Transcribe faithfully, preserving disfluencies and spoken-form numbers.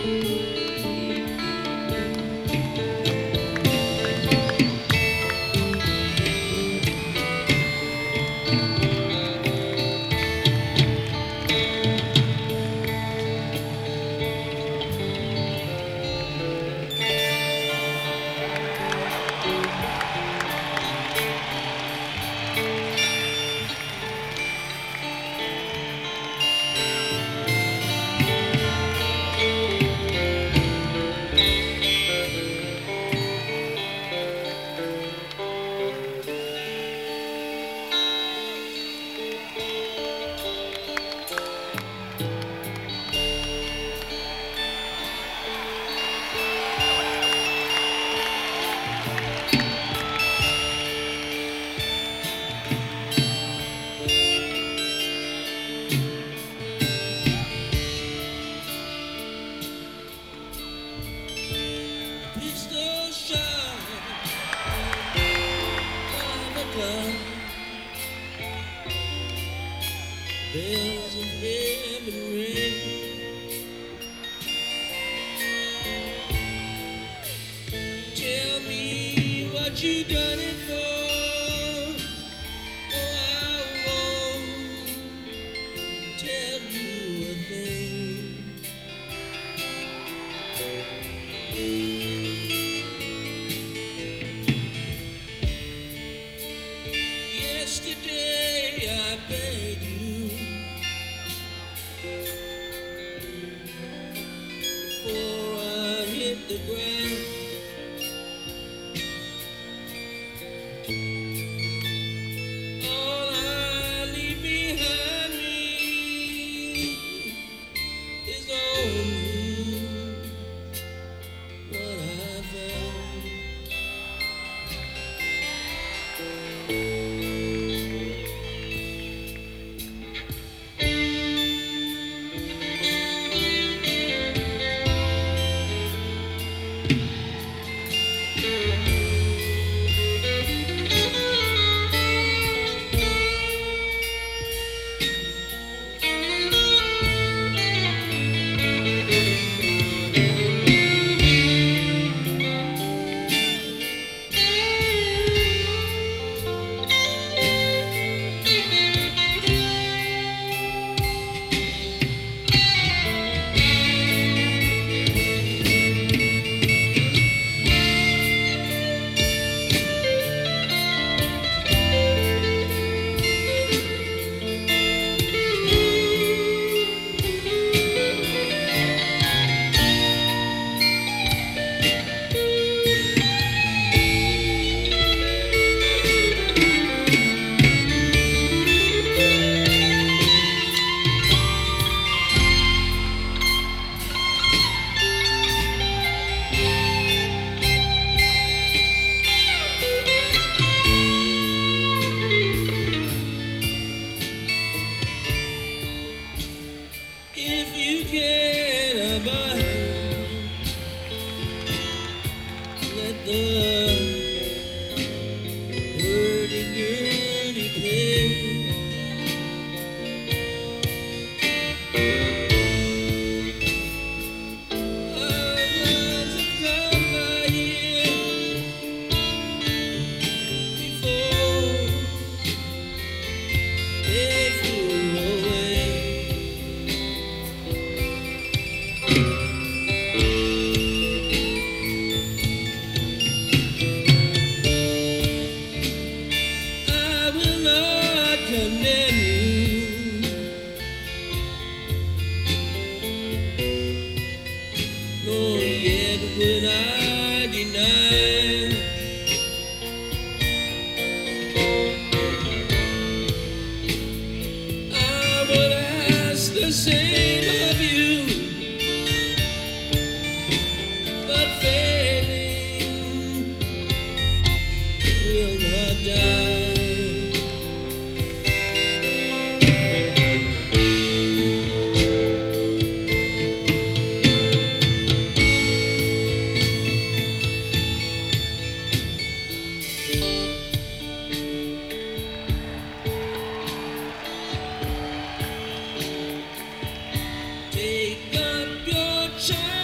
Bells of heaven ring. Tell me what you done it for. Oh, I won't tell you a thing. Yesterday I begged you before I hit the ground. All I leave behind me is only what I found. If you can abide, let the hurdy-gurdy play. Our lives have come by here before they flew away. I will not condemn you, nor yet would I deny. I would ask the same of you, but failing will not die. Take up your child.